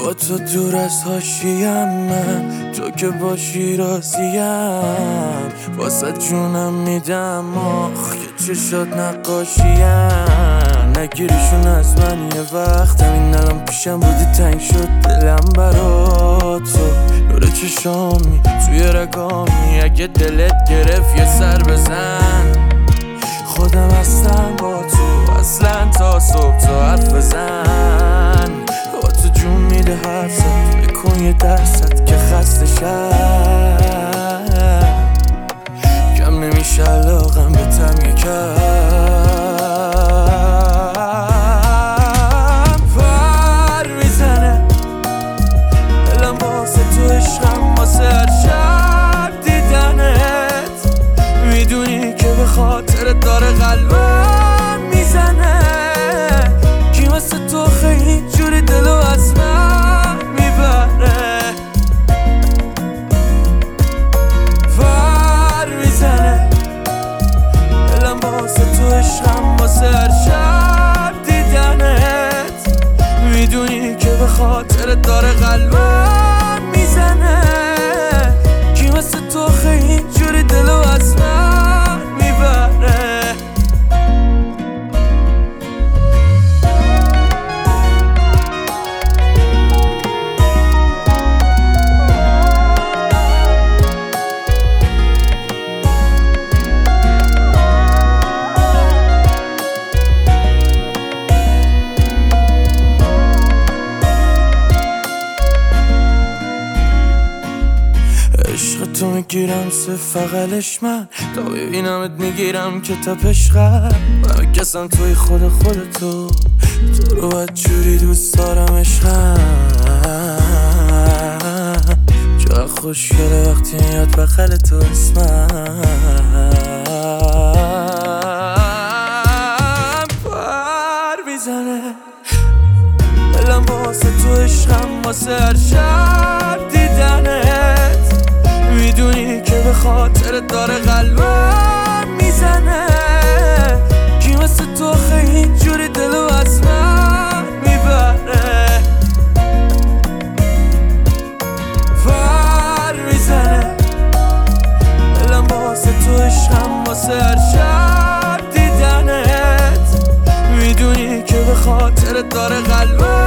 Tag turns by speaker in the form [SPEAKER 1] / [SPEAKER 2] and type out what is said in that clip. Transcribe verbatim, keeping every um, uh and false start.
[SPEAKER 1] با تو دور از حاشیم، من تو که باشی راضیم، واسه جونم میدم آخ که چشات نقاشیم. نگیرشون از من یه وقت، همین الان پیشم بودی تنگ شد دلم برا تو. نور چشامی توی رگامی، اگه دلت گرفت یه سر بزن. خودم هستم با تو اصلا تا صبح، تو حرف بزن. با تو جون میده حرفت، بکن یه درصد که خسته شم. کم نمیشه علاقم به تم یکم. پر میزنه دلم واسه تو، عشقم واسه هر شب دیدنت. میدونی که به خاطر داره قلبم میزنه. کی مثل تو خیلی جوری دلو از من میبره. پر میزنه دلم واسه تو، عشقم واسه هر شب دیدنت. میدونی که به خاطر داره قلبم میزنه. کی مثل تو خیلی جوری دلو از من میبره. عشق تو میگیرم سه فقلش، من تا ببینمت میگیرم که تا پشقم. همه کسم توی خود خودتو، تو رو باید جوری دوست دارم عشقم. جا خوشگله وقتی میاد بغل تو اسمم. پر میزنه دلم واسه تو، عشقم واسه هر شب دیدنت. میدونی که به خاطر داره قلبم میزنه. کی مثل تو خیلی جوری دلو از من میبره. پر میزنه دلم واسه تو، عشقم واسه هر شب دیدنت. میدونی که به خاطر داره قلبم